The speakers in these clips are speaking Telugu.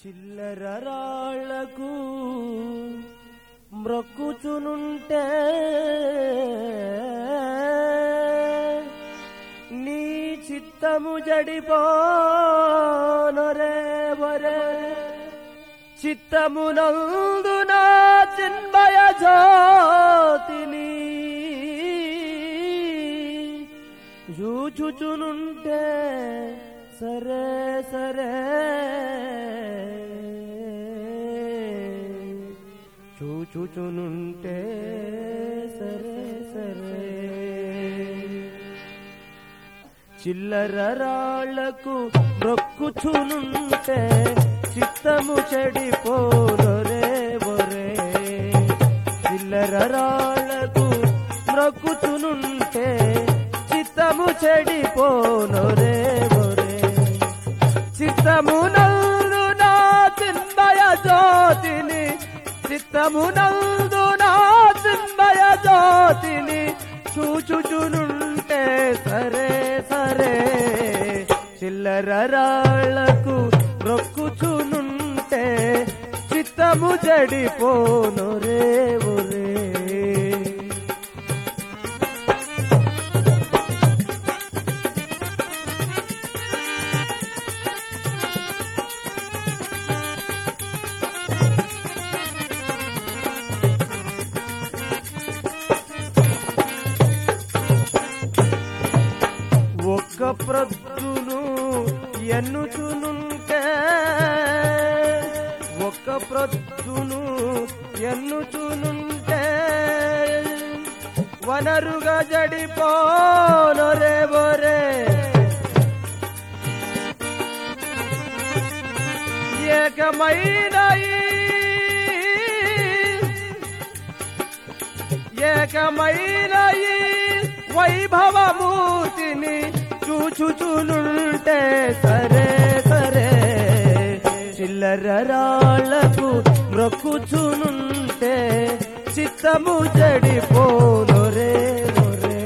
చిల్లర రాళ్లకు మ్రొక్కుచునుంటే నీ చిత్తము జడిపోనరే వరే చిత్తమునందు నా చిన్మయ జ్యోతిని చూచుచునుంటే సరే సరే చూచుచునుంటే సరే సరే చిల్లర రాళ్లకు మొక్కుచునుంటే చిత్తము చెడిపోనరే ఒరే చిల్లర రాళ్లకు మొక్కుచునుంటే చిత్తము చెడిపోనరే ఒరే చిత్తమునందు నా చిన్మయ జ్యోతిని చిత్తమునందు నా చిన్మయ జ్యోతిని చూచుచునుంటే సరే సరే చిల్లర రాళ్లకు మొక్కుచునుంటే చిత్తము జడిపోనరే ఒరే ఒక్క ప్రొద్దును ఎన్నుచునుంటే ఒక్క ప్రొద్దును ఎన్నుచునుంటే వనరుగా జడిపోనరే ఒరే ఏకమైన ఈ వైభవమూర్తిని చూచుచునుంటే సరే సరే చిల్లర రాళ్లకు మొక్కుచునుంటే చిత్తము జడిపోనరే ఒరే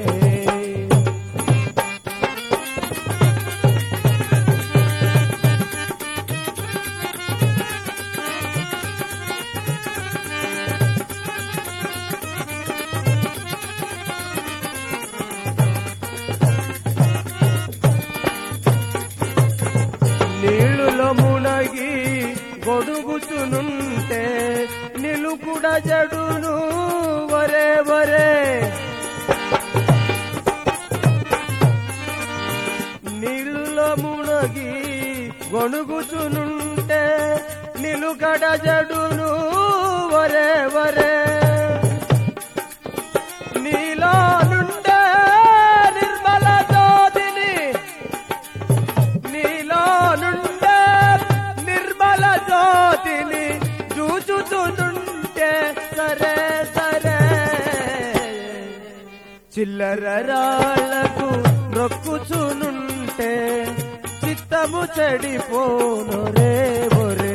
నీళ్ళులో మునగి గొడుగుచునుంటే నిలుకుడ జడును వరే వరే నీళ్ళులో మునగి గొడుగుచునుంటే నిలుకడ జడును వరే వరే నీలో నుండే నిర్మల జ్యోతిని నీలో నుండే నిర్మల జ్యోతిని చూచుచునుంటే సరే సరే చిల్లర రాళ్లకు మొక్కుచునుంటే చిత్తము చెడిపోనరే ఒరే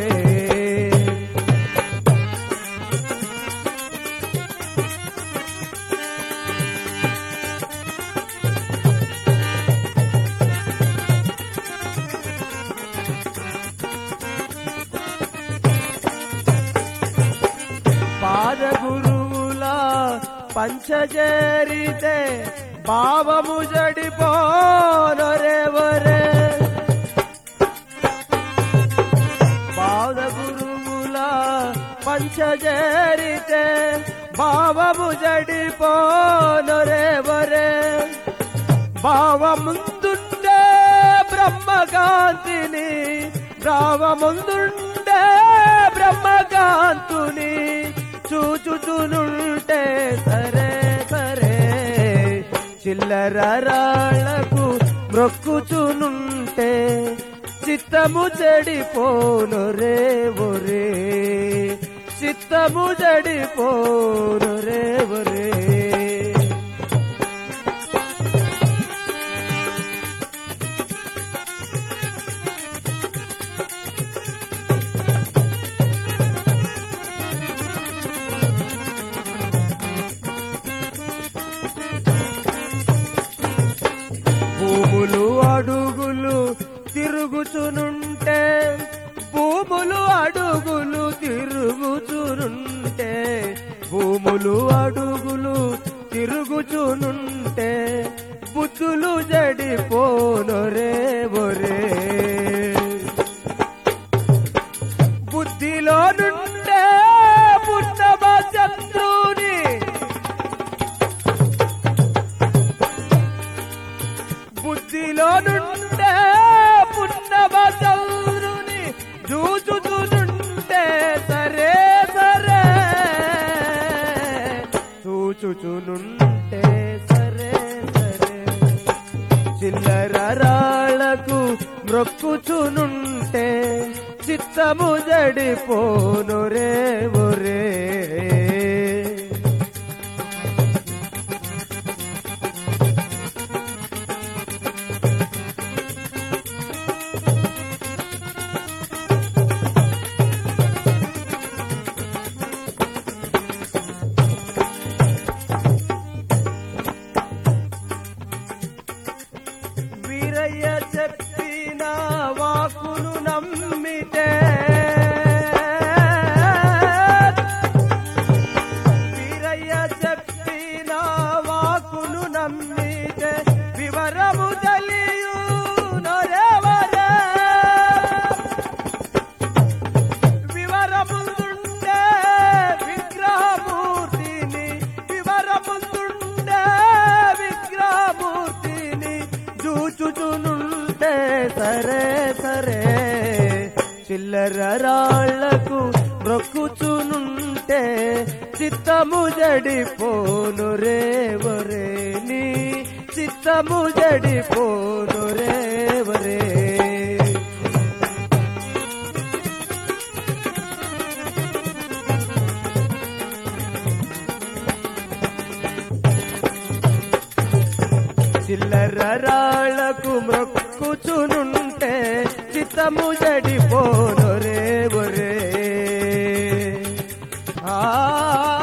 పాదగురువుల పంచజేరితే భావము జడిపోనరే ఒరే పాదగురువుల పంచజేరితే భావము జడిపోనరే ఒరే భావముందుండే బ్రహ్మకాంతిని భావముందుండే బ్రహ్మకాంతుని చూచుచునుంటే సరే సరే చిల్లర రాళ్లకు మొక్కుచునుంటే చిత్తము చెడిపోనరే ఒరే చిత్తము చెడిపోనరే ఒరే భూములు అడుగులు తిరుగుచునుంటే భూములు పోలు అడుగులు తిరుగుచునుంటే బుద్ధులు జడిపోనొరే ఒరే బుద్ధిలో నుండే పుట్టమ శత్రుని బుద్ధిలో నుండే పుట్టమ శత్రుని చూచుచునుంటే సరే సరే చూచుచునుంటే సరే సరే చిల్లర రాళ్లకు మ్రొక్కుచునుంటే చిత్తము జడిపోనొరే ఒరే వీరయ్య చెప్పిన వాకును నమ్మితే వీరయ్య చెప్పిన వాకును నమ్మితే వివరము తెలియు నొరెవరే వివరముందుండే విగ్రహమూర్తిని వివరముందుండే విగ్రహమూర్తిని చూచుచునుంటే సరే సరే చిల్లర రాళ్లకు మ్రొక్కుచునుంటే చిత్తము జడిపోనురే ఒరే నీ చిత్తము జడిపోనురే ఒరే చిల్లర రాళ్లకు మ్రొక్కుచునుంటే చిత్తము జడిపోనొరే ఒరే ఆ